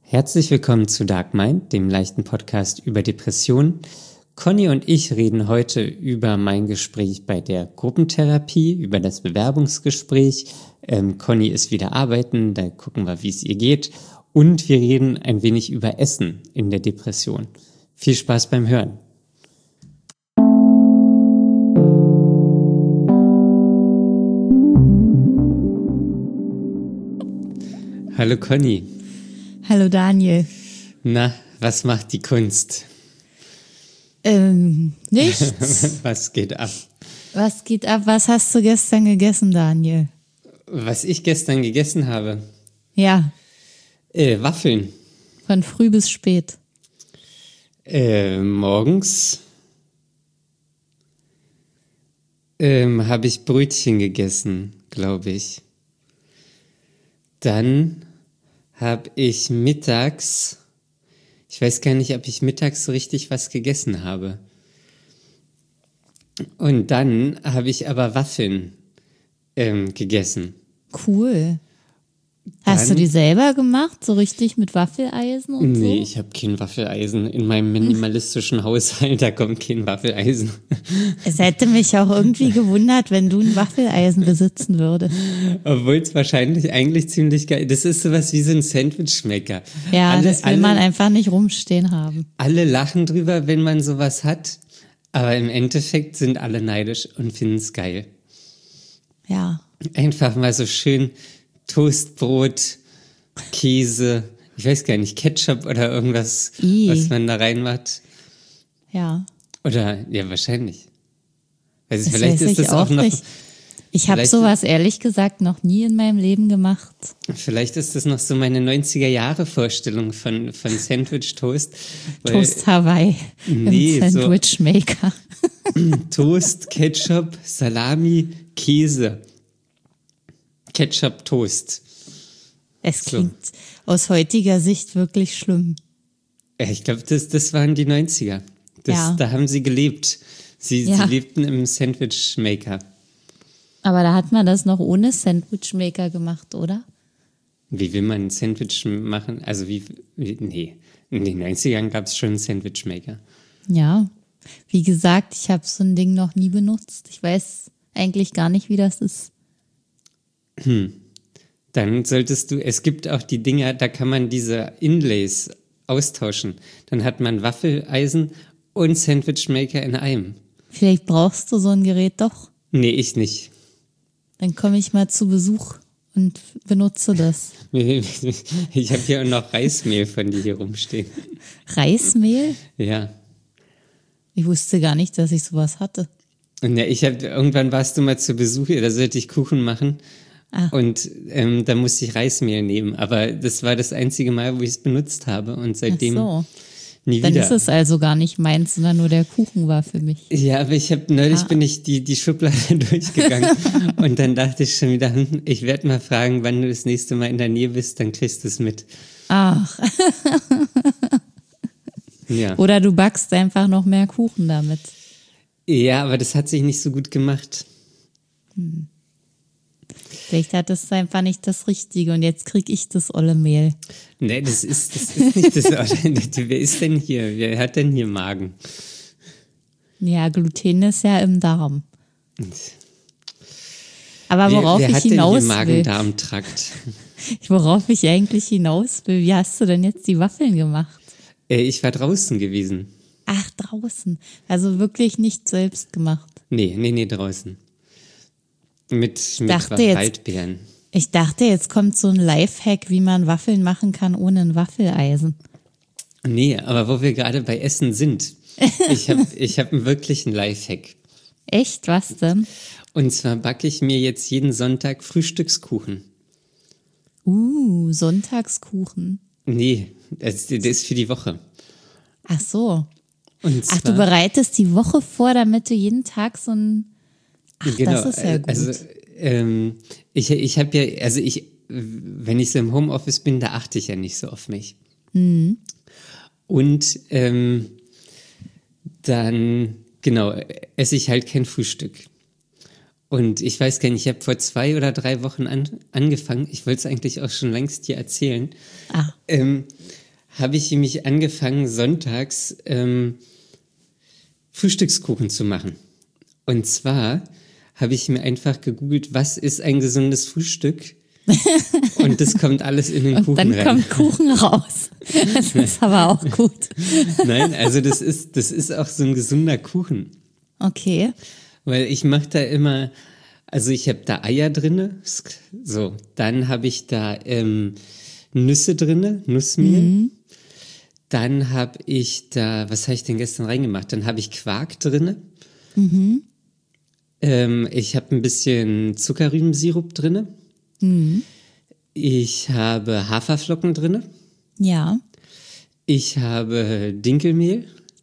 Herzlich willkommen zu Dark Mind, dem leichten Podcast über Depressionen. Conny und ich reden heute über mein Gespräch bei der Gruppentherapie, über das Bewerbungsgespräch. Conny ist wieder arbeiten, da gucken wir, wie es ihr geht. Und wir reden ein wenig über Essen in der Depression. Viel Spaß beim Hören. Hallo Conny. Hallo Daniel. Na, was macht die Kunst? Nichts. Was geht ab? Was geht ab? Was hast du gestern gegessen, Daniel? Was ich gestern gegessen habe? Ja, Waffeln. von früh bis spät. Morgens habe ich Brötchen gegessen, glaube ich. Dann habe ich mittags, ich weiß gar nicht, ob ich mittags so richtig was gegessen habe. Und dann habe ich aber Waffeln gegessen. Cool. Hast du die selber gemacht, so richtig mit Waffeleisen und so? Nee, ich habe kein Waffeleisen. In meinem minimalistischen Haushalt, da kommt kein Waffeleisen. Es hätte mich auch irgendwie gewundert, wenn du ein Waffeleisen besitzen würdest. Obwohl es wahrscheinlich eigentlich ziemlich geil ist. Das ist sowas wie so ein Sandwich-Schmecker. Ja, das will man einfach nicht rumstehen haben. Alle lachen drüber, wenn man sowas hat. Aber im Endeffekt sind alle neidisch und finden es geil. Ja. Einfach mal so schön Toastbrot, Käse, ich weiß gar nicht, Ketchup oder irgendwas, was man da reinmacht. Ja. Oder, ja, wahrscheinlich. Also Das vielleicht weiß ist das ich auch noch. nicht. Ich habe sowas ehrlich gesagt noch nie in meinem Leben gemacht. Vielleicht ist das noch so meine 90er-Jahre-Vorstellung von Sandwich-Toast. Toast Hawaii Nee, im Sandwichmaker. Toast, Ketchup, Salami, Käse. Ketchup, Toast. Es klingt aus heutiger Sicht wirklich schlimm. Ich glaube, das waren die 90er. Da haben sie gelebt. Sie lebten im Sandwich-Maker. Aber da hat man das noch ohne Sandwichmaker gemacht, oder? Wie will man ein Sandwich machen? Also nee. In den 90ern gab es schon einen Sandwich-Maker. Ja, wie gesagt, ich habe so ein Ding noch nie benutzt. Ich weiß eigentlich gar nicht, wie das ist. Dann solltest du, es gibt auch die Dinger, da kann man diese Inlays austauschen. Dann hat man Waffeleisen und Sandwich-Maker in einem. Vielleicht brauchst du so ein Gerät doch. Nee, ich nicht. Dann komme ich mal zu Besuch und benutze das. Ich habe hier auch noch Reismehl von dir hier rumstehen. Reismehl? Ja. Ich wusste gar nicht, dass ich sowas hatte. Und ja, irgendwann warst du mal zu Besuch hier, da sollte ich Kuchen machen. Und da musste ich Reismehl nehmen. Aber das war das einzige Mal, wo ich es benutzt habe. Und seitdem nie wieder. Dann ist es also gar nicht meins, sondern nur der Kuchen war für mich. Ja, aber neulich bin ich die Schublade durchgegangen. Und dann dachte ich schon wieder, ich werde mal fragen, wann du das nächste Mal in der Nähe bist, dann kriegst du es mit. Ach. Ja. Oder du backst einfach noch mehr Kuchen damit. Ja, aber das hat sich nicht so gut gemacht. Vielleicht hat es einfach nicht das Richtige und jetzt krieg ich das olle Mehl. Nee, das ist nicht das. Wer ist denn hier? Wer hat denn hier Magen? Ja, Gluten ist ja im Darm. Aber worauf wer ich hat denn hinaus hier will, Magen-Darm-Trakt? worauf ich eigentlich hinaus will, wie hast du denn jetzt die Waffeln gemacht? Ich war draußen gewesen. Ach, draußen. Also wirklich nicht selbst gemacht. Nee, draußen. Mit Waldbeeren. Ich dachte, jetzt kommt so ein Lifehack, wie man Waffeln machen ohne ein Waffeleisen. Nee, aber wo wir gerade bei Essen sind, ich hab einen wirklichen Lifehack. Echt? Was denn? Und zwar backe ich mir jetzt jeden Sonntag Frühstückskuchen. Sonntagskuchen. Nee, der ist für die Woche. Ach so. Und zwar, Ach, du bereitest die Woche vor, damit du jeden Tag so ein... Ach, genau, das ist ja gut. Also, ich habe ja, also wenn ich so im Homeoffice bin, da achte ich ja nicht so auf mich. Und dann, genau, esse ich halt kein Frühstück. Und ich weiß gar nicht, ich habe vor 2 oder 3 Wochen angefangen, ich wollte es eigentlich auch schon längst dir erzählen, habe ich nämlich angefangen, sonntags Frühstückskuchen zu machen. Und zwar habe ich mir einfach gegoogelt, was ist ein gesundes Frühstück? Und das kommt alles in den Kuchen Dann rein. kommt Kuchen raus. Das ist aber auch gut. Nein, also das ist auch so ein gesunder Kuchen. Okay. Weil ich mache da immer, also ich habe da Eier drinne, so, dann habe ich da Nüsse drinne, Nussmehl. Dann habe ich da, was habe ich denn gestern reingemacht? Dann habe ich Quark drinne. Ich habe ein bisschen Zuckerrübensirup drinne. Ich habe Haferflocken drinne. Ja. Ich habe Dinkelmehl.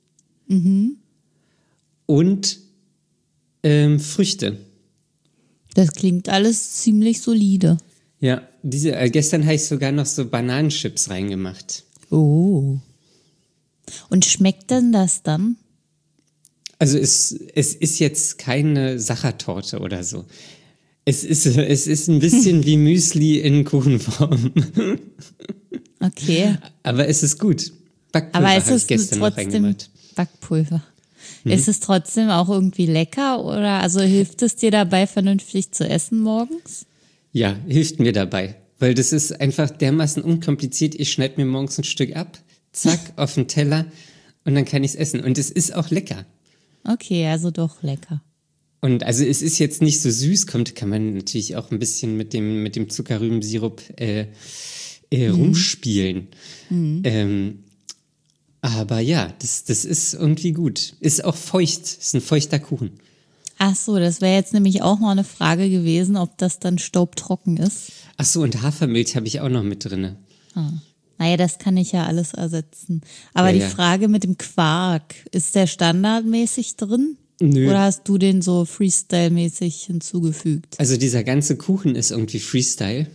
Und Früchte. Das klingt alles ziemlich solide. Ja, gestern habe ich sogar noch so Bananenchips reingemacht. Oh. Und schmeckt denn das dann? Also es ist jetzt keine Sachertorte oder so. Es ist ein bisschen wie Müsli in Kuchenform. Okay. Aber es ist gut. Backpulver Aber habe ich gestern noch reingemacht. Backpulver. Ist es trotzdem auch irgendwie lecker oder also hilft es dir dabei, vernünftig zu essen morgens? Ja, hilft mir dabei. Weil das ist einfach dermaßen unkompliziert. Ich schneide mir morgens ein Stück ab, zack, auf den Teller und dann kann ich es essen. Und es ist auch lecker. Okay, also doch lecker. Und also es ist jetzt nicht so süß, kann man natürlich auch ein bisschen mit dem Zuckerrübensirup rumspielen. Aber ja, das ist irgendwie gut. Ist auch feucht, ist ein feuchter Kuchen. Ach so, das wäre jetzt nämlich auch mal eine Frage gewesen, ob das dann staubtrocken ist. Ach so, und Hafermilch habe ich auch noch mit drinne. Naja, das kann ich ja alles ersetzen. Aber Ja, die ja. Frage mit dem Quark, ist der standardmäßig drin? Nö. Oder hast du den so Freestyle-mäßig hinzugefügt? Also dieser ganze Kuchen ist irgendwie Freestyle.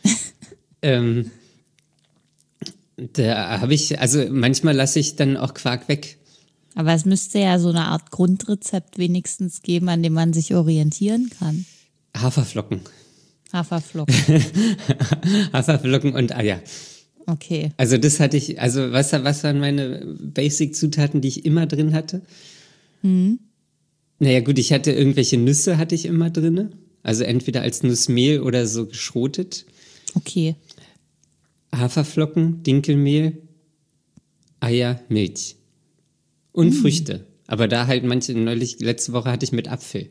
Da habe ich, also manchmal lasse ich dann auch Quark weg. Aber es müsste ja so eine Art Grundrezept wenigstens geben, an dem man sich orientieren kann. Haferflocken. Haferflocken. Haferflocken und Eier. Okay. Also das hatte ich, also was waren meine Basic-Zutaten, die ich immer drin hatte? Naja gut, ich hatte irgendwelche Nüsse hatte ich immer drinne. Also entweder als Nussmehl oder so geschrotet. Okay. Haferflocken, Dinkelmehl, Eier, Milch. Und Früchte. Aber da halt letzte Woche hatte ich mit Apfel.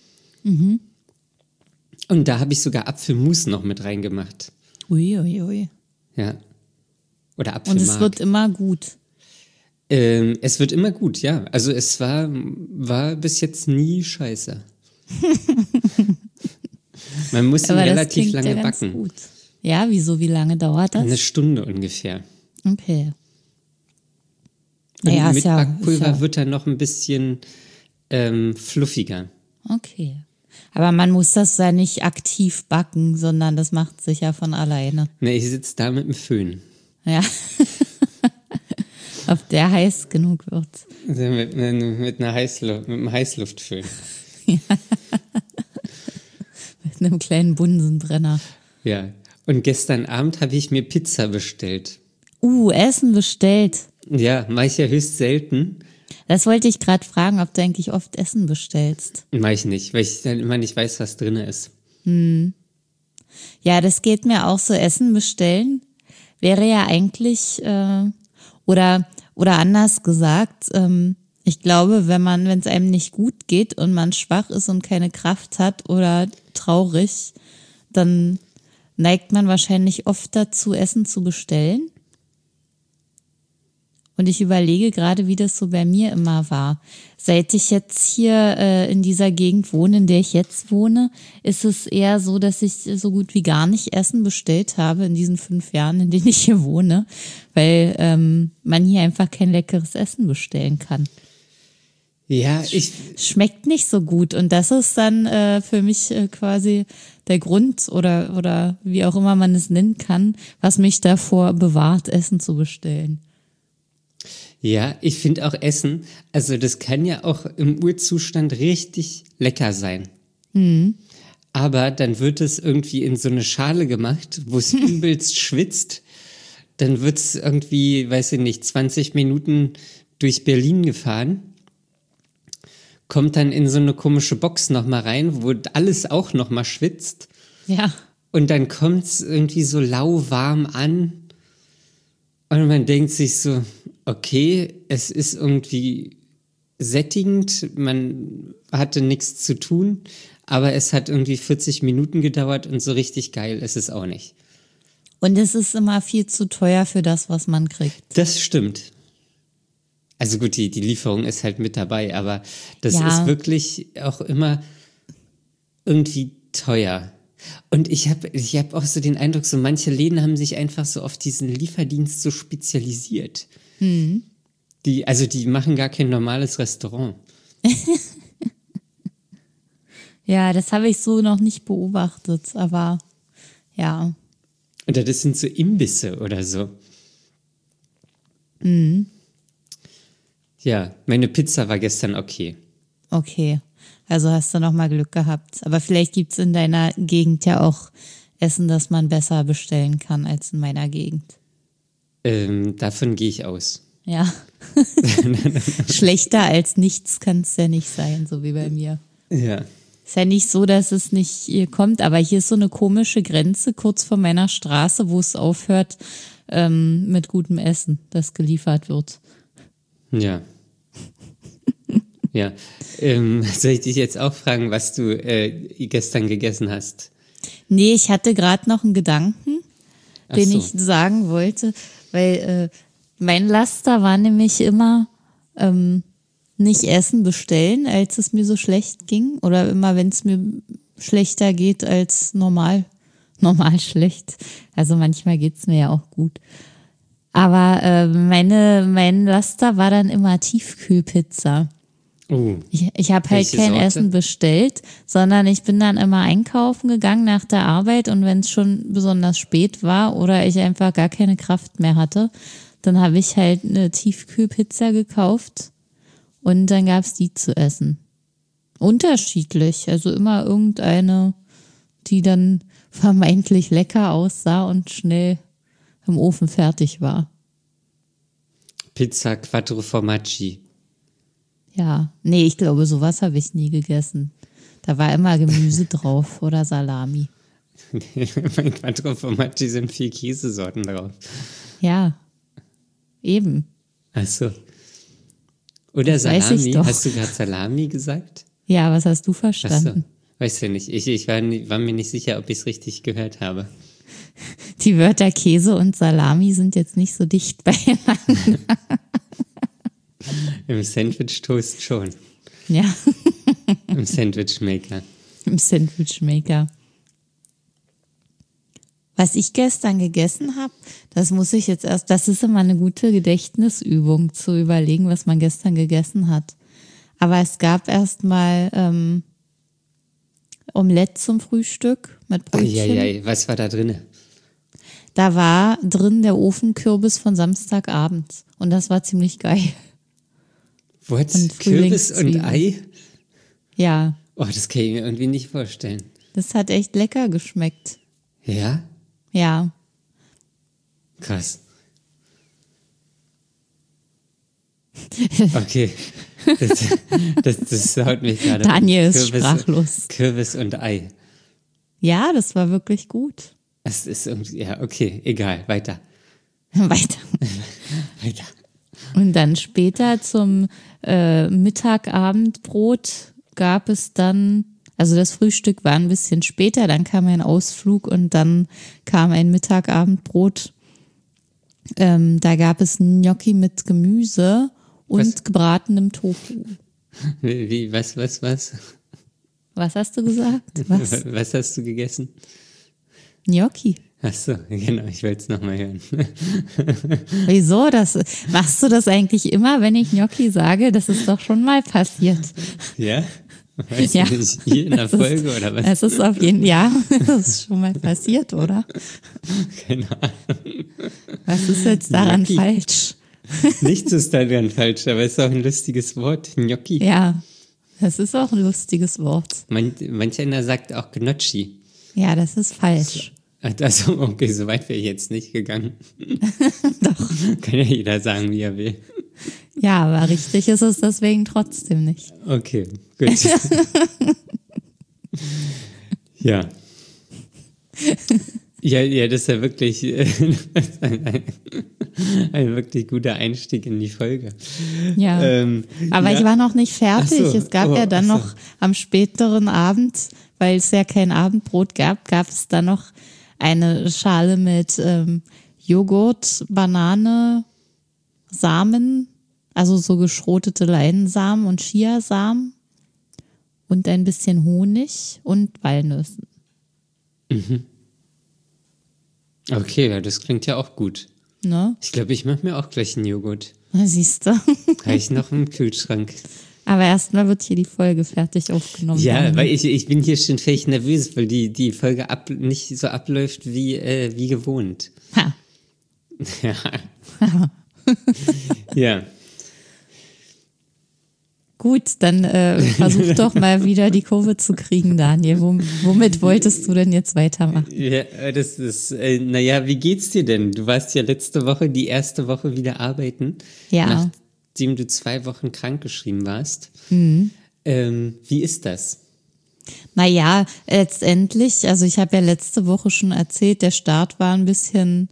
Und da habe ich sogar Apfelmus noch mit reingemacht. Uiuiui. Ja. Oder Und Apfelmark. es wird immer gut. Es wird immer gut, ja. Also es war bis jetzt nie scheiße. Man muss ihn Aber das relativ klingt ja lange ganz backen. gut. Ja, wieso? Wie lange dauert das? Eine Stunde ungefähr. Okay. Und Naja, mit ist ja, Backpulver wird er noch ein bisschen fluffiger. okay. Aber man muss das ja nicht aktiv backen, sondern das macht sich ja von alleine. Ne, ich sitze da mit dem Föhn. Ja. Ob der heiß genug wird. Also mit einem Heißluftföhn. Mit einem kleinen Bunsenbrenner. Ja. Und gestern Abend habe ich mir Pizza bestellt. Essen bestellt. Ja, mache ich ja höchst selten. Das wollte ich gerade fragen, ob du eigentlich oft Essen bestellst. Mache ich nicht, weil ich dann immer nicht weiß, was drin ist. Ja, das geht mir auch so. Essen bestellen wäre ja eigentlich, oder anders gesagt, ich glaube, wenn es einem nicht gut geht und man schwach ist und keine Kraft hat oder traurig, dann neigt man wahrscheinlich oft dazu, Essen zu bestellen. Und ich überlege gerade, wie das so bei mir immer war. Seit ich jetzt hier in dieser Gegend wohne, in der ich jetzt wohne, ist es eher so, dass ich so gut wie gar nicht Essen bestellt habe in diesen 5 Jahren, in denen ich hier wohne, weil man hier einfach kein leckeres Essen bestellen kann. Ja, Schmeckt nicht so gut und das ist dann für mich quasi der Grund oder wie auch immer man es nennen kann, was mich davor bewahrt, Essen zu bestellen. Ja, ich finde auch Essen, also das kann ja auch im Urzustand richtig lecker sein. Aber dann wird es irgendwie in so eine Schale gemacht, wo es übelst schwitzt. dann wird es irgendwie, weiß ich nicht, 20 Minuten durch Berlin gefahren, kommt dann in so eine komische Box nochmal rein, wo alles auch nochmal schwitzt. Ja. Und dann kommt es irgendwie so lauwarm an und man denkt sich so, okay, es ist irgendwie sättigend, man hatte nichts zu tun, aber es hat irgendwie 40 Minuten gedauert und so richtig geil ist es auch nicht. Und es ist immer viel zu teuer für das, was man kriegt. Das stimmt. Also gut, die Lieferung ist halt mit dabei, aber das Ja. ist wirklich auch immer irgendwie teuer. Und ich hab auch so den Eindruck, so manche Läden haben sich einfach so auf diesen Lieferdienst so spezialisiert. Die machen gar kein normales Restaurant. Ja, das habe ich so noch nicht beobachtet, aber ja. Oder das sind so Imbisse oder so. Ja, meine Pizza war gestern okay. Okay. Also hast du noch mal Glück gehabt. Aber vielleicht gibt's in deiner Gegend ja auch Essen, das man besser bestellen kann als in meiner Gegend. Davon gehe ich aus. Ja. Schlechter als nichts kann es ja nicht sein, so wie bei mir. Ja. Ist ja nicht so, dass es nicht hier kommt, aber hier ist so eine komische Grenze kurz vor meiner Straße, wo es aufhört mit gutem Essen, das geliefert wird. Ja. Ja. Soll ich dich jetzt auch fragen, was du gestern gegessen hast? Nee, ich hatte gerade noch einen Gedanken, den so. ich sagen wollte, weil mein Laster war nämlich immer nicht Essen bestellen, als es mir so schlecht ging, oder immer, wenn es mir schlechter geht als normal schlecht. Also manchmal geht's mir ja auch gut. Aber mein Laster war dann immer Tiefkühlpizza. Oh, Ich habe halt Welche kein Sorte? Essen bestellt, sondern ich bin dann immer einkaufen gegangen nach der Arbeit, und wenn es schon besonders spät war oder ich einfach gar keine Kraft mehr hatte, dann habe ich halt eine Tiefkühlpizza gekauft und dann gab's die zu essen. Unterschiedlich, also immer irgendeine, die dann vermeintlich lecker aussah und schnell im Ofen fertig war. Pizza Quattro Formaggi. Ja, nee, ich glaube, sowas habe ich nie gegessen. Da war immer Gemüse drauf oder Salami. Bei Quattro Formaggi sind 4 Käsesorten drauf. Ja, eben. Achso. Oder Das weiß ich Salami. doch. Hast du gerade Salami gesagt? Ja, was hast du Achso. verstanden? Weiß ja nicht. Ich war mir nicht sicher, ob ich es richtig gehört habe. Die Wörter Käse und Salami sind jetzt nicht so dicht beieinander. Im Sandwich-Toast schon. Ja, Im Sandwich-Maker. im Sandwichmaker. Was ich gestern gegessen habe, das ist immer eine gute Gedächtnisübung, zu überlegen, was man gestern gegessen hat. Aber es gab erstmal Omelette zum Frühstück mit Brötchen. Eieiei, was war da drin? Da war drin der Ofenkürbis von Samstagabend. Und das war ziemlich geil. What? Und Kürbis und Frühlingszwiebeln. Ei? Ja, Oh, das kann ich mir irgendwie nicht vorstellen. das hat echt lecker geschmeckt. Ja? Ja. Krass. Okay. Das haut mich gerade. Daniel ist sprachlos. Kürbis und Ei. Ja, das war wirklich gut. Es ist irgendwie, ja, okay, egal, weiter. Weiter. Weiter. Und dann später zum Mittagabendbrot gab es dann, also das Frühstück war ein bisschen später, dann kam ein Ausflug und dann kam ein Mittagabendbrot. Da gab es Gnocchi mit Gemüse und Was? gebratenem Tofu. Wie, was? Was hast du gesagt? Was? Was hast du gegessen? Gnocchi. Ach so, genau, ich wollte es nochmal hören. Wieso? Machst du das eigentlich immer, wenn ich Gnocchi sage? Das ist doch schon mal passiert. Ja? Weiß Ja. ich nicht, hier in der Folge oder was? Es ist auf jeden Fall, ja, das ist schon mal passiert, oder? Keine Ahnung. Was ist jetzt daran Gnocchi. falsch? Nichts ist daran falsch, aber es ist auch ein lustiges Wort. Gnocchi. Ja, das ist auch ein lustiges Wort. Manch einer sagt auch Gnocchi. Ja, das ist falsch. Also, okay, so weit wäre ich jetzt nicht gegangen. Doch. Kann ja jeder sagen, wie er will. Ja, aber richtig ist es deswegen trotzdem nicht. Okay, gut. Ja. Ja, das ist ja wirklich ein wirklich guter Einstieg in die Folge. Ja, aber ja. ich war noch nicht fertig. Ach so. Es gab ja dann noch am späteren Abend, weil es ja kein Abendbrot gab, gab es dann noch eine Schale mit Joghurt, Banane, Samen, also so geschrotete Leinsamen und Chiasamen und ein bisschen Honig und Walnüssen. Okay, ja, das klingt ja auch gut. Ne? Ich glaube, ich mache mir auch gleich einen Joghurt. Siehst du? Habe ich noch im Kühlschrank. Aber erstmal wird hier die Folge fertig aufgenommen. Ja, weil ich bin hier schon völlig nervös, weil die Folge nicht so abläuft wie gewohnt. Ha. Ja. Ja. Gut, dann versuch doch mal wieder die Kurve zu kriegen, Daniel. Womit wolltest du denn jetzt weitermachen? Ja, das ist, naja, wie geht's dir denn? Du warst ja letzte Woche, die erste Woche wieder arbeiten. Ja. Nachdem du 2 Wochen krankgeschrieben warst. Wie ist das? Naja, letztendlich, also ich habe ja letzte Woche schon erzählt, der Start war ein bisschen,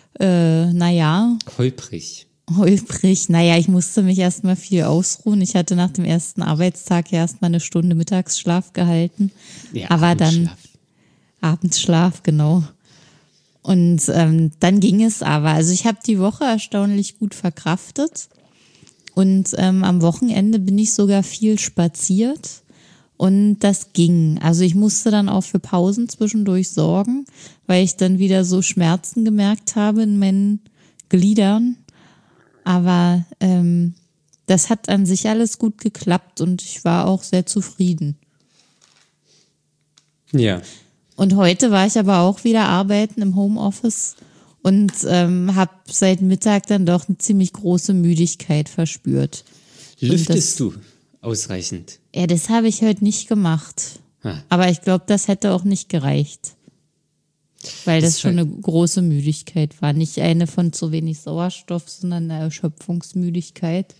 Holprig. Naja, ich musste mich erstmal viel ausruhen. Ich hatte nach dem ersten Arbeitstag ja erstmal eine Stunde Mittagsschlaf gehalten. Ja, aber Abendschlaf. dann Abendschlaf, genau. Und dann ging es aber. Also ich habe die Woche erstaunlich gut verkraftet. Und am Wochenende bin ich sogar viel spaziert. Und das ging. Also ich musste dann auch für Pausen zwischendurch sorgen, weil ich dann wieder so Schmerzen gemerkt habe in meinen Gliedern. Aber das hat an sich alles gut geklappt und ich war auch sehr zufrieden. Ja. Und heute war ich aber auch wieder arbeiten im Homeoffice und habe seit Mittag dann doch eine ziemlich große Müdigkeit verspürt. Lüftest du ausreichend? Ja, das habe ich heute nicht gemacht. Aber ich glaube, das hätte auch nicht gereicht. Weil das schon eine große Müdigkeit war. Nicht eine von zu wenig Sauerstoff, sondern eine Erschöpfungsmüdigkeit.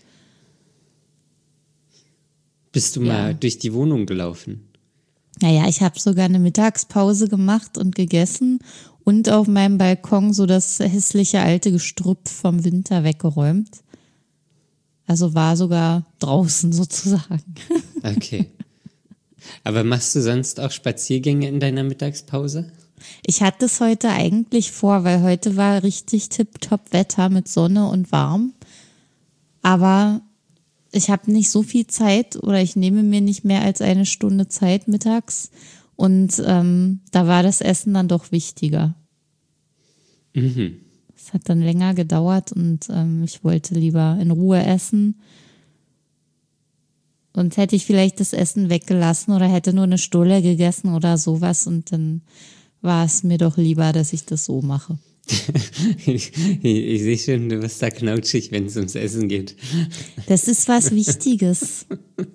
Bist du mal durch die Wohnung gelaufen? Naja, ich habe sogar eine Mittagspause gemacht und gegessen und auf meinem Balkon so das hässliche alte Gestrüpp vom Winter weggeräumt. Also war sogar draußen sozusagen. Okay. Aber machst du sonst auch Spaziergänge in deiner Mittagspause? Ich hatte es heute eigentlich vor, weil heute war richtig tipptopp Wetter mit Sonne und warm. Aber ich habe nicht so viel Zeit oder ich nehme mir nicht mehr als eine Stunde Zeit mittags. Und da war das Essen dann doch wichtiger. Es hat dann länger gedauert und ich wollte lieber in Ruhe essen. Und hätte ich vielleicht das Essen weggelassen oder hätte nur eine Stulle gegessen oder sowas und dann war es mir doch lieber, dass ich das so mache. Ich sehe schon, du bist da knautschig, wenn es ums Essen geht. Das ist was Wichtiges.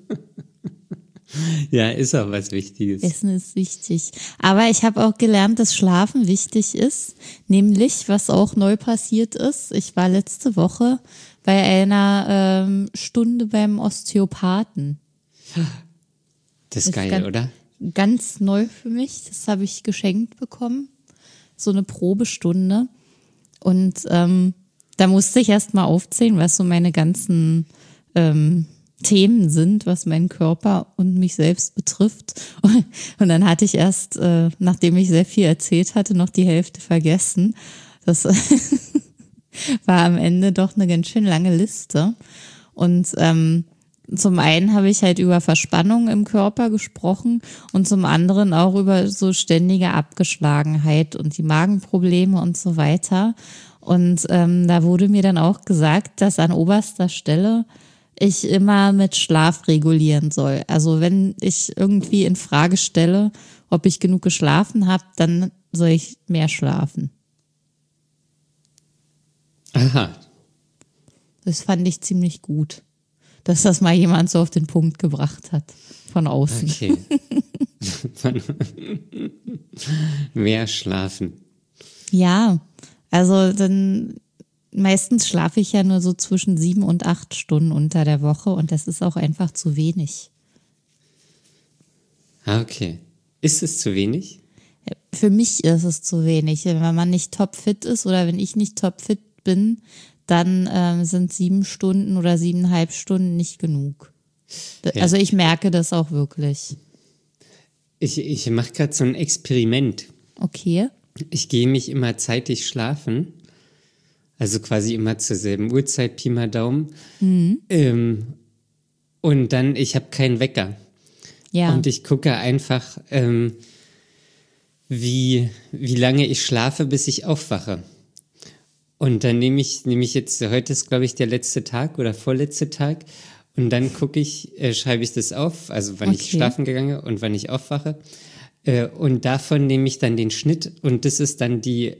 Ja, ist auch was Wichtiges. Essen ist wichtig. Aber ich habe auch gelernt, dass Schlafen wichtig ist. Nämlich, was auch neu passiert ist. Ich war letzte Woche bei einer Stunde beim Osteopathen. Das ist geil, oder? Ganz neu für mich. Das habe ich geschenkt bekommen. So eine Probestunde. Und da musste ich erst mal aufzählen, was so meine ganzen Themen sind, was meinen Körper und mich selbst betrifft. Und dann hatte ich erst, nachdem ich sehr viel erzählt hatte, noch die Hälfte vergessen. Das war am Ende doch eine ganz schön lange Liste. Und zum einen habe ich halt über Verspannung im Körper gesprochen und zum anderen auch über so ständige Abgeschlagenheit und die Magenprobleme und so weiter. Und da wurde mir dann auch gesagt, dass an oberster Stelle ich immer mit Schlaf regulieren soll. Also wenn ich irgendwie in Frage stelle, ob ich genug geschlafen habe, dann soll ich mehr schlafen. Aha. Das fand ich ziemlich gut, dass das mal jemand so auf den Punkt gebracht hat, von außen. Okay. Mehr schlafen. Ja, also dann meistens schlafe ich ja nur so zwischen 7 und 8 Stunden unter der Woche und das ist auch einfach zu wenig. Ah, okay. Ist es zu wenig? Für mich ist es zu wenig. Wenn man nicht topfit ist oder wenn ich nicht topfit bin, dann sind 7 Stunden oder 7,5 Stunden nicht genug. Ja. Also ich merke das auch wirklich. Ich mache gerade so ein Experiment. Okay. Ich gehe mich immer zeitig schlafen. Also quasi immer zur selben Uhrzeit, Pi mal Daumen. Und dann, ich habe keinen Wecker. Ja. Und ich gucke einfach, wie lange ich schlafe, bis ich aufwache. Und dann nehme ich jetzt, heute ist, glaube ich, der letzte Tag oder vorletzte Tag. Und dann schreibe ich das auf, also wann ich schlafen gegangen und wann ich aufwache. Und davon nehme ich dann den Schnitt und das ist dann die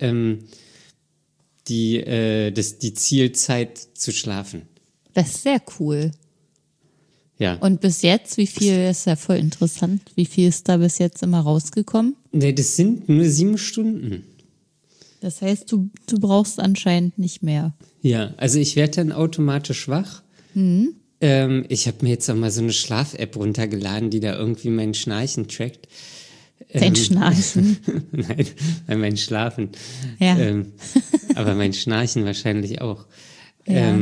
Zielzeit zu schlafen. Das ist sehr cool. Ja. Und bis jetzt, wie viel, ist ja voll interessant, wie viel ist da bis jetzt immer rausgekommen? Nee, das sind nur 7 Stunden. Das heißt, du brauchst anscheinend nicht mehr. Ja, also ich werde dann automatisch wach. Ich habe mir jetzt auch mal so eine Schlaf-App runtergeladen, die da irgendwie mein Schnarchen trackt. Dein Schnarchen. Nein, mein Schlafen. Ja. Aber mein Schnarchen wahrscheinlich auch. Ja.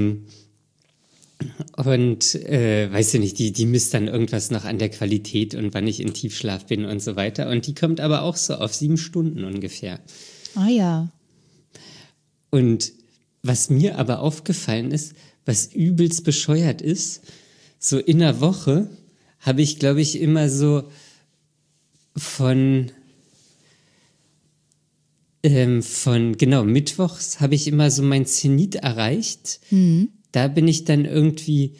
Weißt du nicht, die misst dann irgendwas noch an der Qualität und wann ich in Tiefschlaf bin und so weiter. Und die kommt aber auch so auf 7 Stunden ungefähr. Ah ja. Und was mir aber aufgefallen ist, was übelst bescheuert ist, so in der Woche habe ich, glaube ich, immer so mittwochs habe ich immer so mein Zenit erreicht. Da bin ich dann irgendwie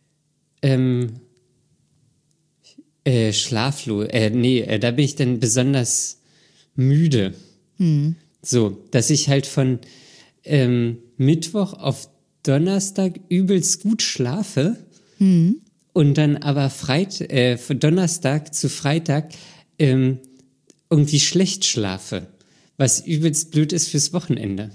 schlaflos. Da bin ich dann besonders müde. So, dass ich halt von Mittwoch auf Donnerstag übelst gut schlafe und dann aber von Donnerstag zu Freitag irgendwie schlecht schlafe, was übelst blöd ist fürs Wochenende.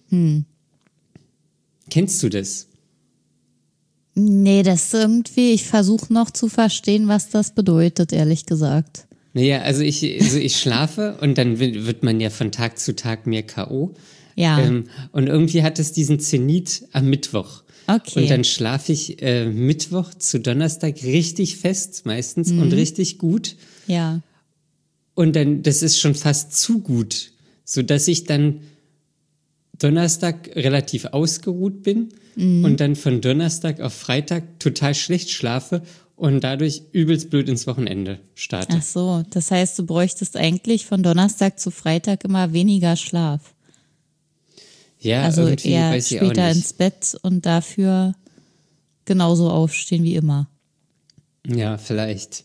Kennst du das? Nee, das ist irgendwie, ich versuche noch zu verstehen, was das bedeutet, ehrlich gesagt. Naja, also ich schlafe und dann wird man ja von Tag zu Tag mehr K.O. Ja. Und irgendwie hat es diesen Zenit am Mittwoch. Okay. Und dann schlafe ich Mittwoch zu Donnerstag richtig fest meistens und richtig gut. Ja. Und dann, das ist schon fast zu gut, sodass ich dann Donnerstag relativ ausgeruht bin und dann von Donnerstag auf Freitag total schlecht schlafe und dadurch übelst blöd ins Wochenende starte. Ach so, das heißt, du bräuchtest eigentlich von Donnerstag zu Freitag immer weniger Schlaf. Ja, Also irgendwie eher weiß ich auch später nicht. ins Bett und dafür genauso aufstehen wie immer. Ja, vielleicht.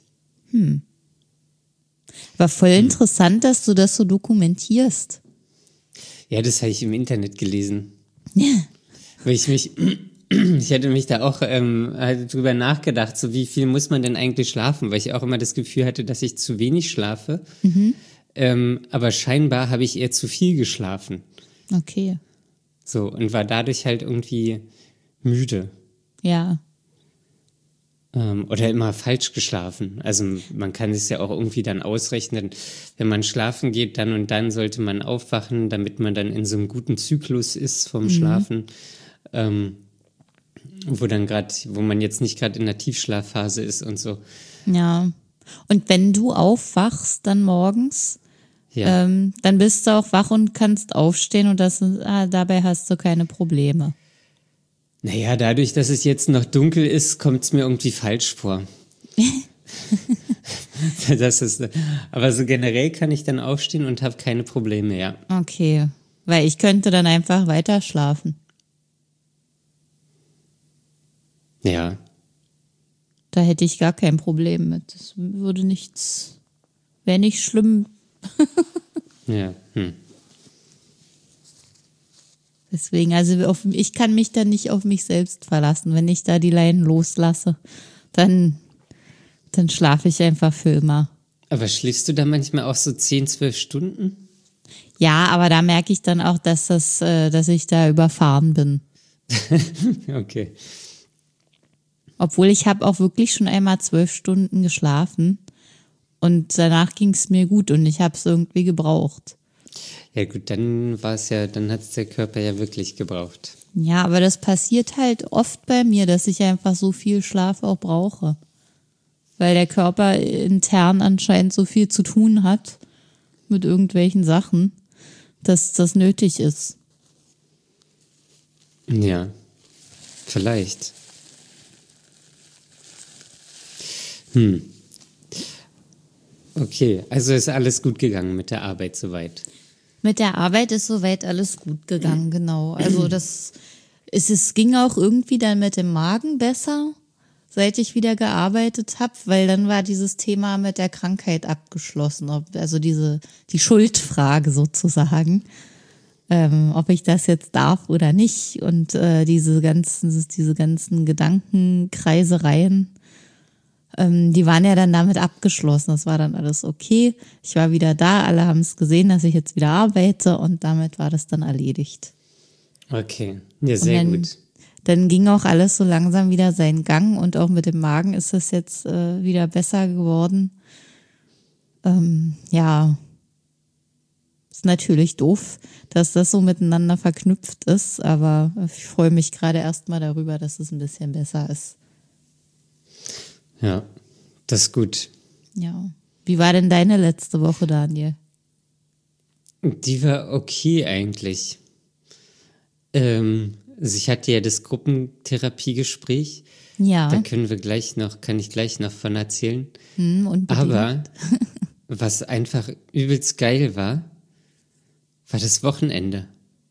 War voll interessant, dass du das so dokumentierst. Ja, das habe ich im Internet gelesen. Ja. Weil ich hätte mich da auch halt drüber nachgedacht, so wie viel muss man denn eigentlich schlafen, weil ich auch immer das Gefühl hatte, dass ich zu wenig schlafe. Aber scheinbar habe ich eher zu viel geschlafen. Okay. So, und war dadurch halt irgendwie müde. Ja. Oder immer falsch geschlafen. Also man kann es ja auch irgendwie dann ausrechnen, wenn man schlafen geht, dann und dann sollte man aufwachen, damit man dann in so einem guten Zyklus ist vom Schlafen, wo man jetzt nicht gerade in der Tiefschlafphase ist und so. Ja. Und wenn du aufwachst dann morgens, Ja. dann bist du auch wach und kannst aufstehen und dabei hast du keine Probleme. Naja, dadurch, dass es jetzt noch dunkel ist, kommt es mir irgendwie falsch vor. Aber so generell kann ich dann aufstehen und habe keine Probleme, ja. Okay. Weil ich könnte dann einfach weiter schlafen. Ja. Da hätte ich gar kein Problem mit. Das wäre nicht schlimm. Ja. Deswegen, also ich kann mich dann nicht auf mich selbst verlassen. Wenn ich da die Leinen loslasse, dann schlafe ich einfach für immer. Aber schläfst du da manchmal auch so 10, 12 Stunden? Ja, aber da merke ich dann auch, dass ich da überfahren bin. Okay. Obwohl ich habe auch wirklich schon einmal 12 Stunden geschlafen und danach ging es mir gut und ich habe es irgendwie gebraucht. Ja gut, dann hat es der Körper ja wirklich gebraucht. Ja, aber das passiert halt oft bei mir, dass ich einfach so viel Schlaf auch brauche. Weil der Körper intern anscheinend so viel zu tun hat mit irgendwelchen Sachen, dass das nötig ist. Ja, vielleicht. Okay, also ist alles gut gegangen mit der Arbeit soweit. Mit der Arbeit ist soweit alles gut gegangen, genau. Also es ging auch irgendwie dann mit dem Magen besser, seit ich wieder gearbeitet habe, weil dann war dieses Thema mit der Krankheit abgeschlossen, also die Schuldfrage sozusagen, ob ich das jetzt darf oder nicht und diese ganzen Gedankenkreisereien, die waren ja dann damit abgeschlossen. Das war dann alles okay. Ich war wieder da, alle haben es gesehen, dass ich jetzt wieder arbeite und damit war das dann erledigt. Okay, ja, sehr gut. Dann ging auch alles so langsam wieder seinen Gang und auch mit dem Magen ist es jetzt wieder besser geworden. Ja, ist natürlich doof, dass das so miteinander verknüpft ist, aber ich freue mich gerade erstmal darüber, dass es ein bisschen besser ist. Ja, das ist gut. Ja. Wie war denn deine letzte Woche, Daniel? Die war okay eigentlich. Also ich hatte ja das Gruppentherapiegespräch. Ja. Da kann ich gleich noch von erzählen. Unbedingt. Aber was einfach übelst geil war das Wochenende.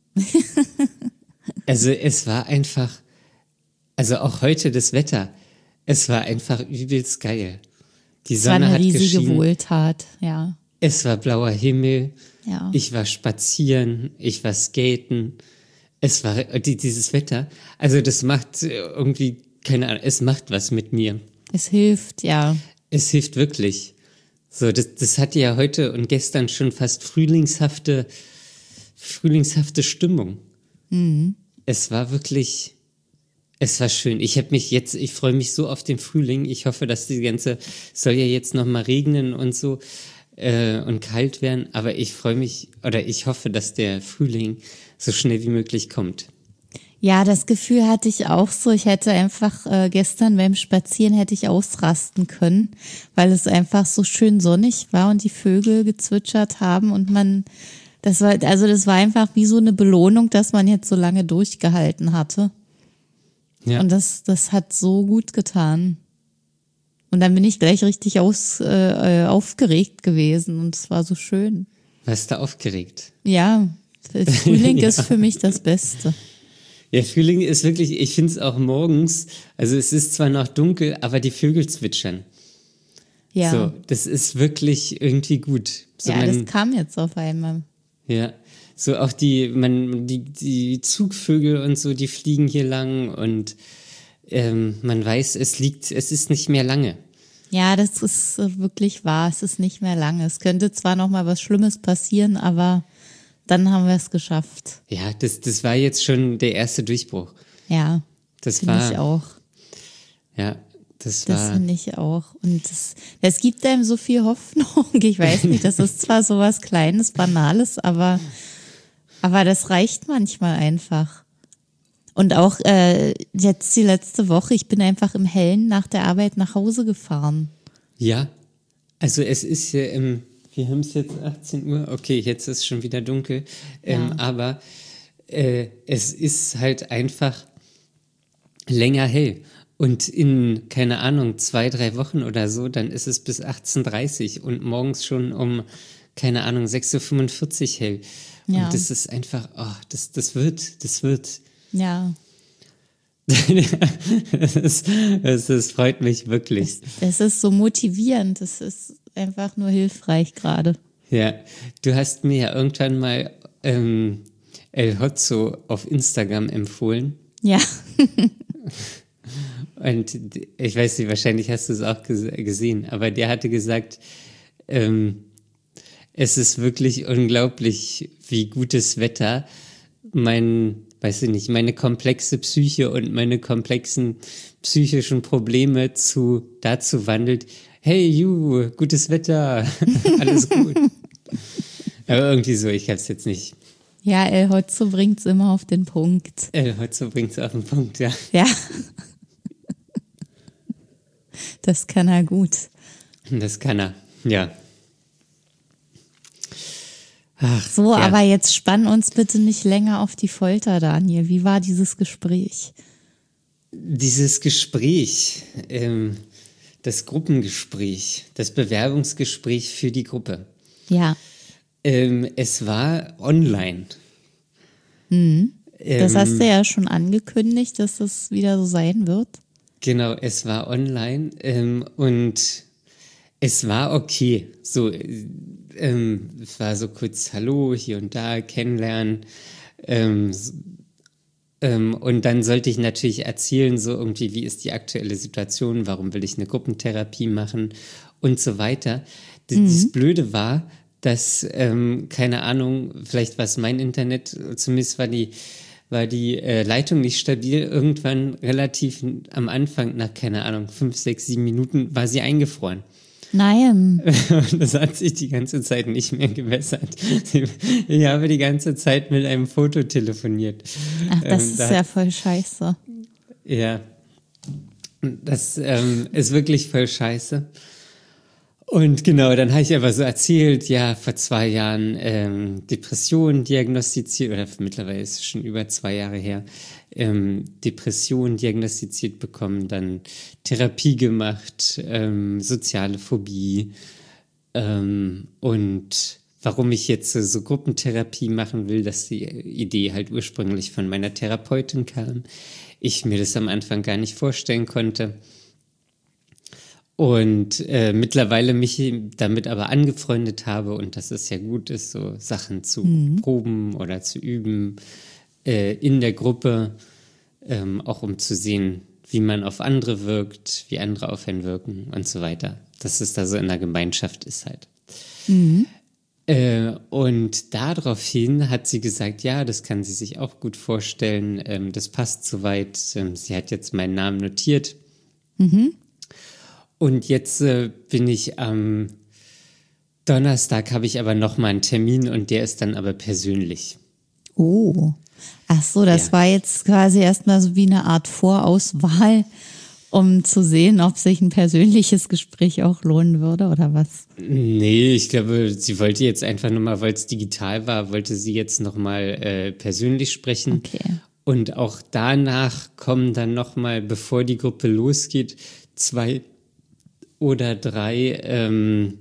Also es war einfach, also auch heute das Wetter, es war einfach übelst geil. Die Sonne hat geschienen. Es war eine riesige Wohltat, ja. Es war blauer Himmel. Ja. Ich war spazieren, ich war skaten. Es war dieses Wetter. Also das macht irgendwie, keine Ahnung, es macht was mit mir. Es hilft, ja. Es hilft wirklich. So, das hatte ja heute und gestern schon fast frühlingshafte Stimmung. Mhm. Es war schön. Ich freue mich so auf den Frühling. Ich hoffe, dass soll ja jetzt noch mal regnen und so und kalt werden. Aber ich hoffe, dass der Frühling so schnell wie möglich kommt. Ja, das Gefühl hatte ich auch so. Ich hätte einfach gestern beim Spazieren hätte ich ausrasten können, weil es einfach so schön sonnig war und die Vögel gezwitschert haben und das war einfach wie so eine Belohnung, dass man jetzt so lange durchgehalten hatte. Ja. Und das hat so gut getan. Und dann bin ich gleich richtig aufgeregt gewesen und es war so schön. Warst du aufgeregt? Ja, Frühling ist für mich das Beste. Ja, Frühling ist wirklich, ich finde es auch morgens, also es ist zwar noch dunkel, aber die Vögel zwitschern. Ja. So, das ist wirklich irgendwie gut. So das kam jetzt auf einmal. Ja, so auch die Zugvögel und so, die fliegen hier lang und man weiß, es ist nicht mehr lange. Ja, das ist wirklich wahr, es ist nicht mehr lange. Es könnte zwar noch mal was Schlimmes passieren, aber dann haben wir es geschafft. Ja, das war jetzt schon der erste Durchbruch. Ja, das finde ich auch. Ja, das finde ich auch. Und das gibt einem so viel Hoffnung. Ich weiß nicht, das ist zwar so was Kleines, Banales, aber das reicht manchmal einfach. Und auch jetzt die letzte Woche, ich bin einfach im Hellen nach der Arbeit nach Hause gefahren. Ja, also es ist ja wir haben es jetzt 18 Uhr, okay, jetzt ist es schon wieder dunkel, aber es ist halt einfach länger hell. Und in, keine Ahnung, 2-3 Wochen oder so, dann ist es bis 18:30 und morgens schon um, keine Ahnung, 6:45 Uhr hell. Ja. Und das ist einfach, das wird. Ja. Das freut mich wirklich. Es ist so motivierend, es ist einfach nur hilfreich gerade. Ja, du hast mir ja irgendwann mal El Hotzo auf Instagram empfohlen. Ja. Und ich weiß nicht, wahrscheinlich hast du es auch gesehen, aber der hatte gesagt, Es ist wirklich unglaublich, wie gutes Wetter weiß ich nicht, meine komplexe Psyche und meine komplexen psychischen Probleme dazu wandelt. Hey, gutes Wetter, alles gut. Aber irgendwie so, ich hab's jetzt nicht. Ja, El Hotzo bringt's immer auf den Punkt. El Hotzo bringt's auf den Punkt, ja. Ja. Das kann er gut. Das kann er, ja. Ach, so, ja. Aber jetzt spann uns bitte nicht länger auf die Folter, Daniel. Wie war dieses Gespräch? Dieses Gespräch, das Gruppengespräch, das Bewerbungsgespräch für die Gruppe. Ja. Es war online. Das hast du ja schon angekündigt, dass das wieder so sein wird. Genau, es war online und es war okay. So, es war so kurz Hallo, hier und da, kennenlernen. Und dann sollte ich natürlich erzählen, so irgendwie, wie ist die aktuelle Situation, warum will ich eine Gruppentherapie machen und so weiter. Das Blöde war, dass, keine Ahnung, vielleicht war es mein Internet, zumindest war die Leitung nicht stabil. Irgendwann relativ am Anfang, nach, keine Ahnung, 5, 6, 7 Minuten, war sie eingefroren. Nein. Das hat sich die ganze Zeit nicht mehr gebessert. Ich habe die ganze Zeit mit einem Foto telefoniert. Ach, das ist ja voll scheiße. Ja, das ist wirklich voll scheiße. Und genau, dann habe ich aber so erzählt, ja, vor 2 Jahren Depression diagnostiziert, oder mittlerweile ist es schon über 2 Jahre her, Depression diagnostiziert bekommen, dann Therapie gemacht, soziale Phobie und warum ich jetzt so Gruppentherapie machen will, dass die Idee halt ursprünglich von meiner Therapeutin kam. Ich mir das am Anfang gar nicht vorstellen konnte. Und mittlerweile mich damit aber angefreundet habe und dass es ja gut ist, so Sachen zu proben oder zu üben in der Gruppe, auch um zu sehen, wie man auf andere wirkt, wie andere auf einen wirken und so weiter. Dass es da so in der Gemeinschaft ist halt. Und daraufhin hat sie gesagt, ja, das kann sie sich auch gut vorstellen, das passt soweit. Sie hat jetzt meinen Namen notiert. Und jetzt bin ich am Donnerstag, habe ich aber nochmal einen Termin und der ist dann aber persönlich. Oh, ach so, das war jetzt quasi erstmal so wie eine Art Vorauswahl, um zu sehen, ob sich ein persönliches Gespräch auch lohnen würde oder was? Nee, ich glaube, sie wollte jetzt einfach nochmal, weil es digital war, wollte sie jetzt nochmal persönlich sprechen. Okay. Und auch danach kommen dann nochmal, bevor die Gruppe losgeht, 2 oder 3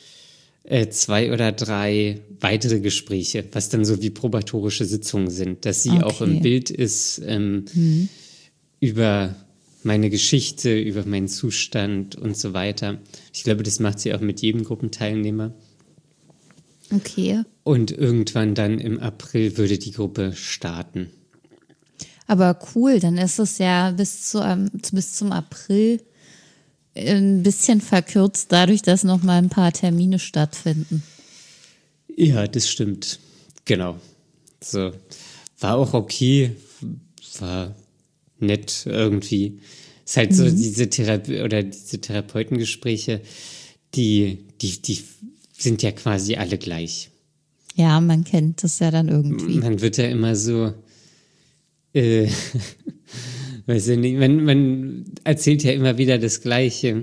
weitere Gespräche, was dann so wie probatorische Sitzungen sind, dass sie auch im Bild ist über meine Geschichte, über meinen Zustand und so weiter. Ich glaube, das macht sie auch mit jedem Gruppenteilnehmer. Okay. Und irgendwann dann im April würde die Gruppe starten. Aber cool, dann ist es ja bis zum April ein bisschen verkürzt, dadurch, dass noch mal ein paar Termine stattfinden. Ja, das stimmt. Genau. So. War auch okay, war nett irgendwie. Ist halt so diese Therapie oder diese Therapeutengespräche, die sind ja quasi alle gleich. Ja, man kennt das ja dann irgendwie. Man wird ja immer so weiß ich nicht, man erzählt ja immer wieder das Gleiche.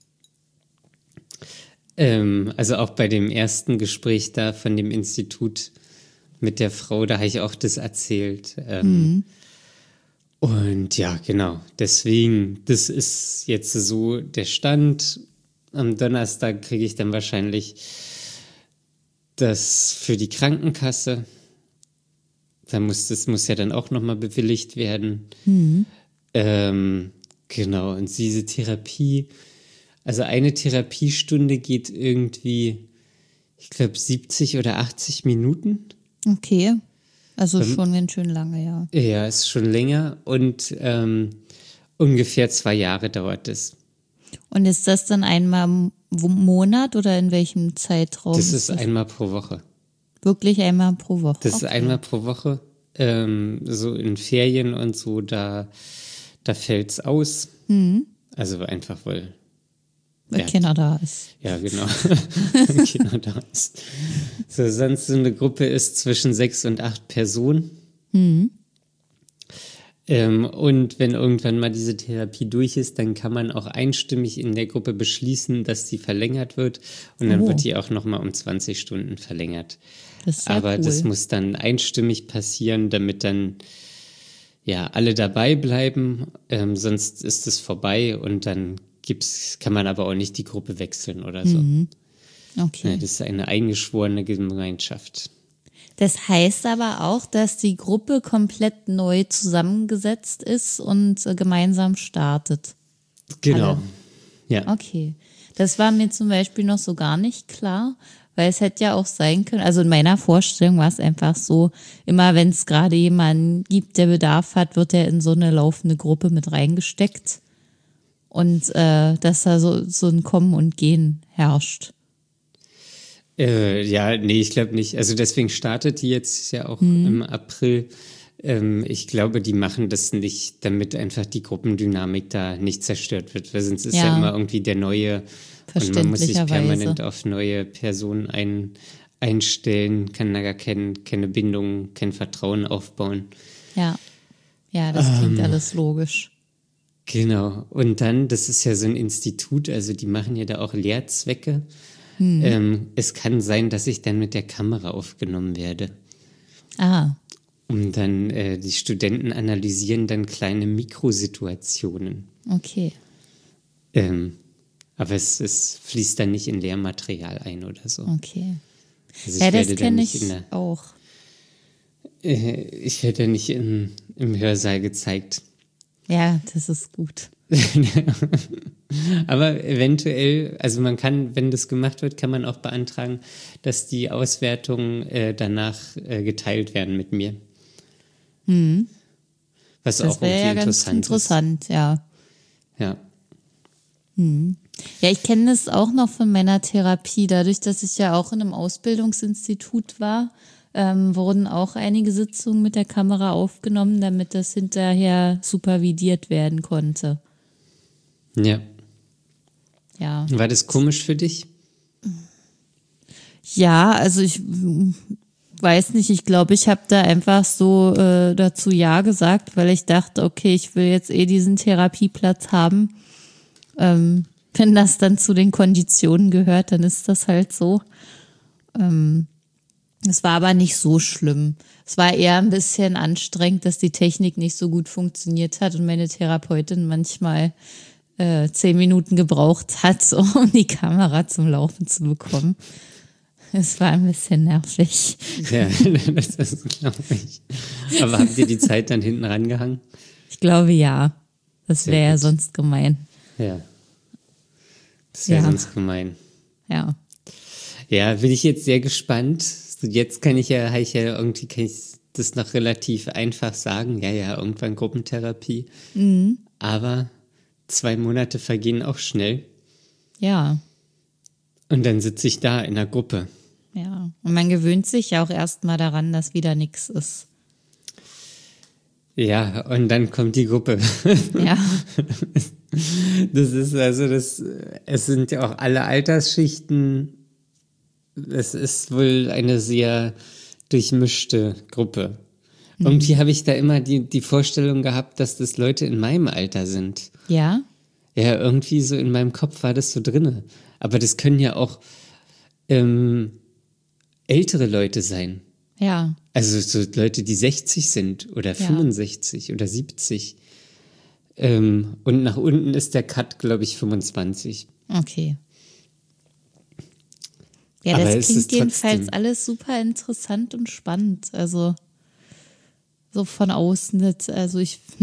Also auch bei dem ersten Gespräch da von dem Institut mit der Frau, da habe ich auch das erzählt. Und ja, genau, deswegen, das ist jetzt so der Stand. Am Donnerstag kriege ich dann wahrscheinlich das für die Krankenkasse. Das muss ja dann auch nochmal bewilligt werden. Genau, und diese Therapie, also eine Therapiestunde geht irgendwie, ich glaube, 70 oder 80 Minuten. Okay, also schon ganz schön lange, ja. Ja, ist schon länger und ungefähr 2 Jahre dauert es. Und ist das dann einmal Monat oder in welchem Zeitraum? Das ist einmal pro Woche. Wirklich einmal pro Woche? Das ist einmal pro Woche. So in Ferien und so, da fällt's aus. Also einfach, weil keiner da ist. Ja, genau. Weil keiner da ist. So, sonst so eine Gruppe ist zwischen 6 und 8 Personen. Und wenn irgendwann mal diese Therapie durch ist, dann kann man auch einstimmig in der Gruppe beschließen, dass die verlängert wird. Und dann wird die auch nochmal um 20 Stunden verlängert. Das ist Aber cool. das muss dann einstimmig passieren, damit dann ja alle dabei bleiben. Sonst ist es vorbei und dann kann man aber auch nicht die Gruppe wechseln oder so. Okay. Ja, das ist eine eingeschworene Gemeinschaft. Das heißt aber auch, dass die Gruppe komplett neu zusammengesetzt ist und gemeinsam startet. Genau. Alle. Ja. Okay. Das war mir zum Beispiel noch so gar nicht klar, weil es hätte ja auch sein können, also in meiner Vorstellung war es einfach so, immer wenn es gerade jemanden gibt, der Bedarf hat, wird er in so eine laufende Gruppe mit reingesteckt und dass da so ein Kommen und Gehen herrscht. Ja, nee, ich glaube nicht. Also deswegen startet die jetzt ja auch im April. Ich glaube, die machen das nicht, damit einfach die Gruppendynamik da nicht zerstört wird, weil sonst ist ja immer irgendwie der neue und man muss sich permanent auf neue Personen einstellen, kann da gar keine Bindung, kein Vertrauen aufbauen. Ja, das klingt alles logisch. Genau. Und dann, das ist ja so ein Institut, also die machen ja da auch Lehrzwecke. Es kann sein, dass ich dann mit der Kamera aufgenommen werde. Und dann die Studenten analysieren dann kleine Mikrosituationen. Okay. Aber es fließt dann nicht in Lehrmaterial ein oder so. Okay. Also Ja, das kenne ich auch. Ich werde nicht im Hörsaal gezeigt. Ja, das ist gut. Aber eventuell, also man kann, wenn das gemacht wird, kann man auch beantragen, dass die Auswertungen danach geteilt werden mit mir. Was das auch irgendwie ja ganz interessant, ja. Ja. Ja, ich kenne das auch noch von meiner Therapie. Dadurch, dass ich ja auch in einem Ausbildungsinstitut war, wurden auch einige Sitzungen mit der Kamera aufgenommen, damit das hinterher supervidiert werden konnte. Ja. Ja. War das komisch für dich? Ja, also ich weiß nicht, ich glaube, ich habe da einfach so dazu Ja gesagt, weil ich dachte, okay, ich will jetzt diesen Therapieplatz haben. Wenn das dann zu den Konditionen gehört, dann ist das halt so. Es war aber nicht so schlimm. Es war eher ein bisschen anstrengend, dass die Technik nicht so gut funktioniert hat und meine Therapeutin manchmal 10 Minuten gebraucht hat, um die Kamera zum Laufen zu bekommen. Es war ein bisschen nervig. Ja, das glaube ich. Aber habt ihr die Zeit dann hinten rangehangen? Ich glaube, ja. Das wäre ja sonst gemein. Ja. Das wäre sonst gemein. Ja. Ja, bin ich jetzt sehr gespannt. Jetzt kann ich das noch relativ einfach sagen. Ja, irgendwann Gruppentherapie. Aber 2 Monate vergehen auch schnell. Ja. Und dann sitze ich da in der Gruppe. Ja. Und man gewöhnt sich ja auch erstmal daran, dass wieder nichts ist. Ja, und dann kommt die Gruppe. Ja. Es sind ja auch alle Altersschichten. Es ist wohl eine sehr durchmischte Gruppe. Irgendwie habe ich da immer die Vorstellung gehabt, dass das Leute in meinem Alter sind. Ja? Ja, irgendwie so in meinem Kopf war das so drinne. Aber das können ja auch ältere Leute sein. Ja. Also so Leute, die 60 sind oder 65 oder 70. Und nach unten ist der Cut, glaube ich, 25. Okay. Ja, Aber das klingt jedenfalls alles super interessant und spannend. Also so von außen. Also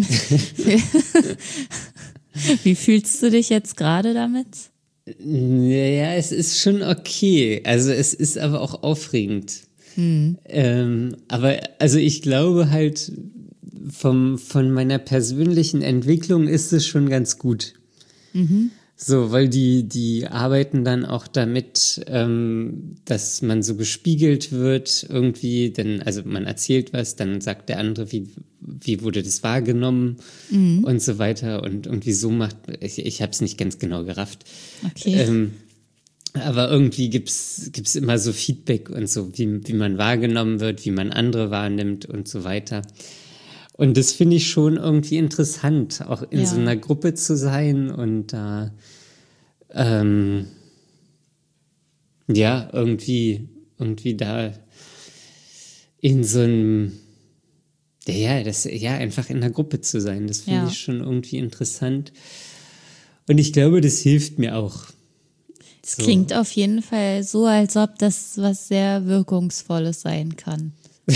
wie fühlst du dich jetzt gerade damit? Naja, es ist schon okay. Also es ist aber auch aufregend. Aber also ich glaube halt, von meiner persönlichen Entwicklung ist es schon ganz gut. So, weil die arbeiten dann auch damit, dass man so gespiegelt wird irgendwie, denn, also man erzählt was, dann sagt der andere, wie wurde das wahrgenommen und so weiter und irgendwie so macht, ich habe es nicht ganz genau gerafft. Okay. Aber irgendwie gibt's immer so Feedback und so, wie man wahrgenommen wird, wie man andere wahrnimmt und so weiter. Und das finde ich schon irgendwie interessant, auch in so einer Gruppe zu sein und da irgendwie da in so einem, einfach in einer Gruppe zu sein, das finde ich schon irgendwie interessant. Und ich glaube, das hilft mir auch. Es klingt auf jeden Fall so, als ob das was sehr Wirkungsvolles sein kann.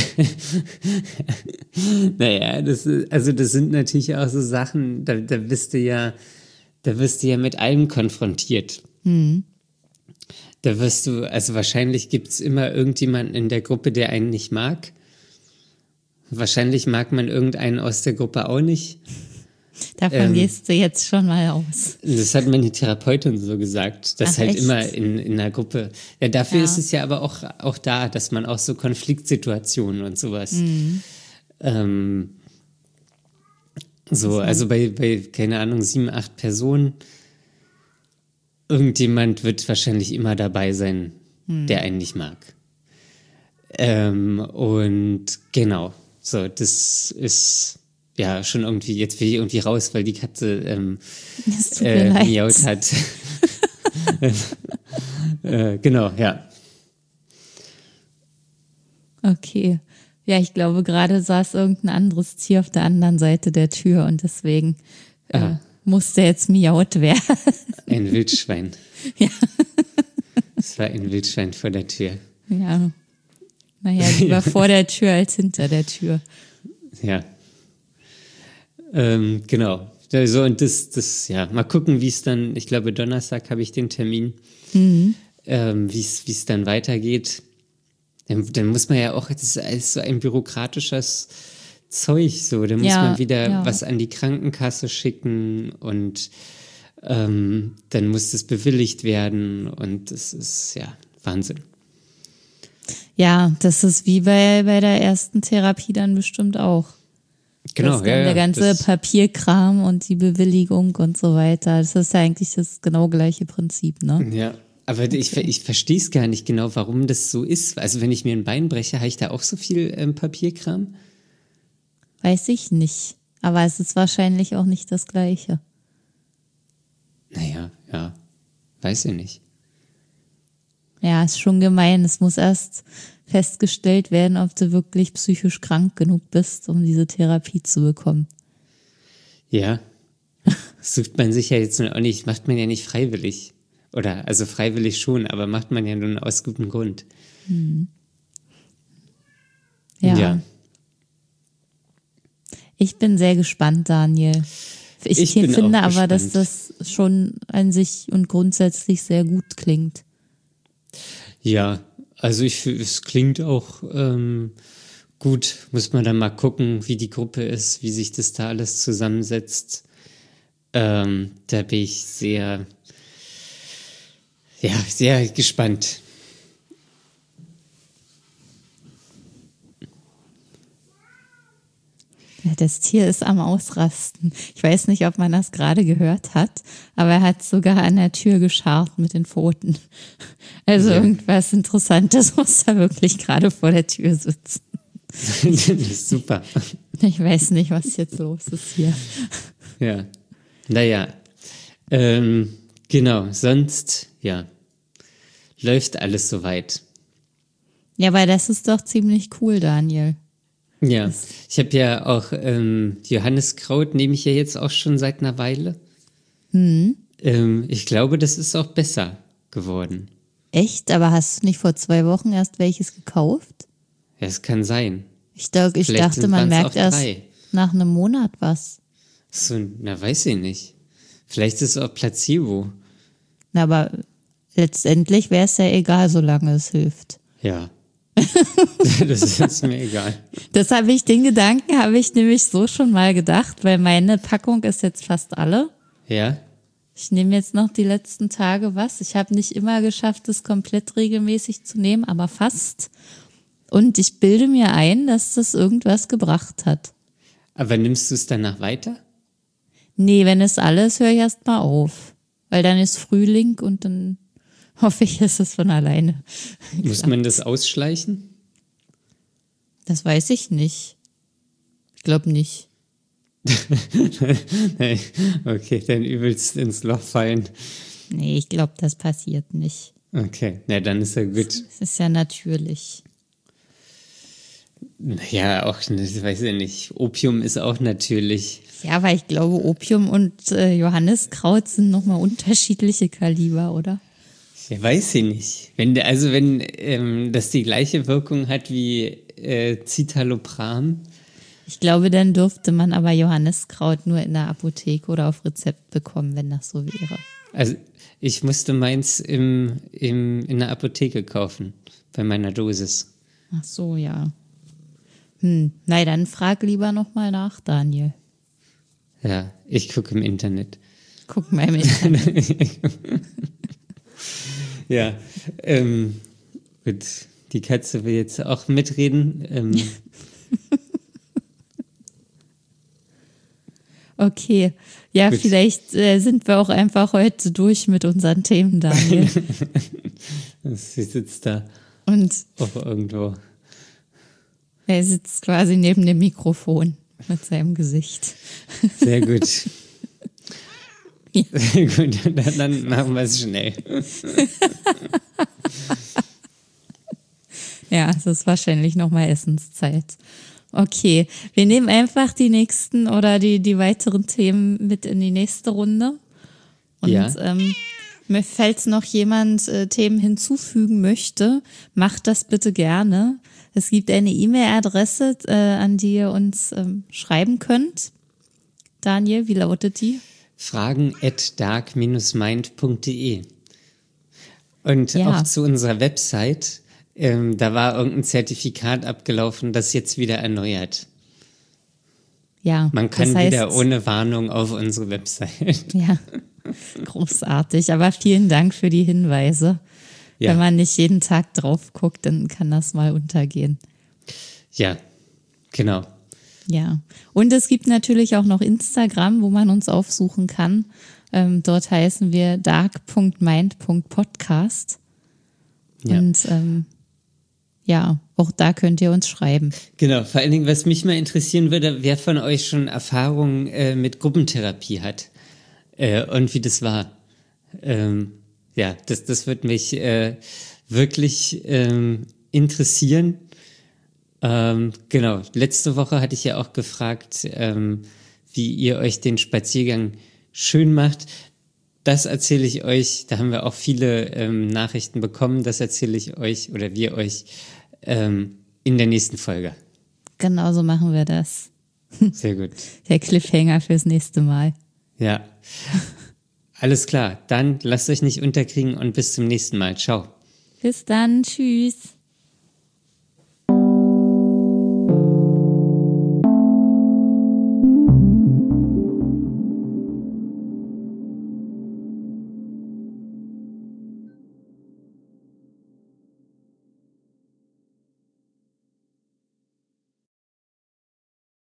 Naja, das sind natürlich auch so Sachen, da wirst du ja mit allem konfrontiert. Da wirst du, also wahrscheinlich gibt es immer irgendjemanden in der Gruppe, der einen nicht mag. Wahrscheinlich mag man irgendeinen aus der Gruppe auch nicht. Davon gehst du jetzt schon mal aus. Das hat meine Therapeutin so gesagt, dass halt echt? immer in einer Gruppe. Ja, dafür ist es ja aber auch da, dass man auch so Konfliktsituationen und sowas. Also bei, keine Ahnung, 7, 8 Personen, irgendjemand wird wahrscheinlich immer dabei sein, der einen nicht mag. Und genau, so, das ist ja schon irgendwie, jetzt will ich irgendwie raus, weil die Katze Es tut mir leid. miaut hat. Genau, ja. Okay. Ja, ich glaube, gerade saß irgendein anderes Tier auf der anderen Seite der Tür und deswegen musste jetzt miaut werden. Ein Wildschwein. Ja. Es war ein Wildschwein vor der Tür. Ja. Naja, lieber vor der Tür als hinter der Tür. Ja. Genau. So, und das, mal gucken, wie es dann, ich glaube, Donnerstag habe ich den Termin, wie es dann weitergeht. Dann muss man ja auch, das ist alles so ein bürokratisches Zeug, so. Dann muss man wieder was an die Krankenkasse schicken und dann muss das bewilligt werden und das ist, Wahnsinn. Ja, das ist wie bei der ersten Therapie dann bestimmt auch. Genau, der ganze Papierkram und die Bewilligung und so weiter. Das ist ja eigentlich das genau gleiche Prinzip, ne? Ja, aber ich verstehe es gar nicht genau, warum das so ist. Also wenn ich mir ein Bein breche, habe ich da auch so viel Papierkram? Weiß ich nicht. Aber es ist wahrscheinlich auch nicht das Gleiche. Naja, weiß ich nicht. Ja, ist schon gemein. Es muss erst festgestellt werden, ob du wirklich psychisch krank genug bist, um diese Therapie zu bekommen. Ja, das sucht man sich ja jetzt auch nicht, macht man ja nicht freiwillig. Oder, also freiwillig schon, aber macht man ja nur aus gutem Grund. Ja. Ich bin sehr gespannt, Daniel. Ich finde aber, dass das schon an sich und grundsätzlich sehr gut klingt. Ja, also es klingt auch gut. Muss man dann mal gucken, wie die Gruppe ist, wie sich das da alles zusammensetzt. Da bin ich sehr gespannt. Das Tier ist am Ausrasten. Ich weiß nicht, ob man das gerade gehört hat, aber er hat sogar an der Tür gescharrt mit den Pfoten. Also irgendwas Interessantes muss da wirklich gerade vor der Tür sitzen. Das ist super. Ich weiß nicht, was jetzt los ist hier. Ja, naja, genau, sonst, läuft alles soweit. Ja, aber das ist doch ziemlich cool, Daniel. Ja, ich habe ja auch Johanniskraut nehme ich ja jetzt auch schon seit einer Weile. Ich glaube, das ist auch besser geworden. Echt? Aber hast du nicht vor 2 Wochen erst welches gekauft? Ja, es kann sein. Ich dachte, man merkt erst nach einem Monat was. So, weiß ich nicht. Vielleicht ist es auch Placebo. Na, aber letztendlich wäre es ja egal, solange es hilft. Ja. Das ist mir egal. Den Gedanken habe ich nämlich so schon mal gedacht, weil meine Packung ist jetzt fast alle. Ja? Ich nehme jetzt noch die letzten Tage was. Ich habe nicht immer geschafft, es komplett regelmäßig zu nehmen, aber fast. Und ich bilde mir ein, dass das irgendwas gebracht hat. Aber nimmst du es danach weiter? Nee, wenn es alles, höre ich erst mal auf. Weil dann ist Frühling und dann hoffe ich, dass es von alleine Muss man das ausschleichen? Das weiß ich nicht. Ich glaube nicht. Nein. Okay, dann übelst ins Loch fallen. Nee, ich glaube, das passiert nicht. Okay, na dann ist ja gut. Es ist ja natürlich. Ja, auch, ich weiß ja nicht. Opium ist auch natürlich. Ja, weil ich glaube, Opium und Johanniskraut sind nochmal unterschiedliche Kaliber, oder? Ja, weiß ich nicht. Wenn das die gleiche Wirkung hat wie Citalopram. Ich glaube, dann dürfte man aber Johanniskraut nur in der Apotheke oder auf Rezept bekommen, wenn das so wäre. Also ich musste meins in der Apotheke kaufen, bei meiner Dosis. Ach so, ja. Nein, dann frag lieber nochmal nach, Daniel. Ja, ich gucke im Internet. Guck mal im Internet. Ja, gut. Die Katze will jetzt auch mitreden. Okay, ja, Gut. vielleicht sind wir auch einfach heute durch mit unseren Themen, Daniel. Sie sitzt da Und auch irgendwo. er sitzt quasi neben dem Mikrofon mit seinem Gesicht. Sehr gut. Ja. Sehr gut, dann machen wir es schnell. Ja, es ist wahrscheinlich nochmal Essenszeit. Okay, wir nehmen einfach die nächsten oder die weiteren Themen mit in die nächste Runde. Und Ja. falls noch jemand Themen hinzufügen möchte, macht das bitte gerne. Es gibt eine E-Mail-Adresse, an die ihr uns schreiben könnt. Daniel, wie lautet die? fragen@dark-mind.de. Und Ja. auch zu unserer Website, da war irgendein Zertifikat abgelaufen, das jetzt wieder erneuert. Ja, Man kann das heißt, wieder ohne Warnung auf unsere Website. Ja, großartig. Aber vielen Dank für die Hinweise. Ja. Wenn man nicht jeden Tag drauf guckt, dann kann das mal untergehen. Ja, genau. Ja, und es gibt natürlich auch noch Instagram, wo man uns aufsuchen kann. Dort heißen wir dark.mind.podcast. Ja. Und ja, auch da könnt ihr uns schreiben. Genau, vor allen Dingen, was mich mal interessieren würde, wer von euch schon Erfahrungen mit Gruppentherapie hat und wie das war. Ja, das würde mich wirklich interessieren. Genau, letzte Woche hatte ich ja auch gefragt, wie ihr euch den Spaziergang schön macht. Das erzähle ich euch, da haben wir auch viele Nachrichten bekommen, das erzähle ich euch oder wir euch in der nächsten Folge. Genau so machen wir das. Sehr gut. Der Cliffhanger fürs nächste Mal. Ja. Alles klar, dann lasst euch nicht unterkriegen und bis zum nächsten Mal. Ciao. Bis dann, tschüss.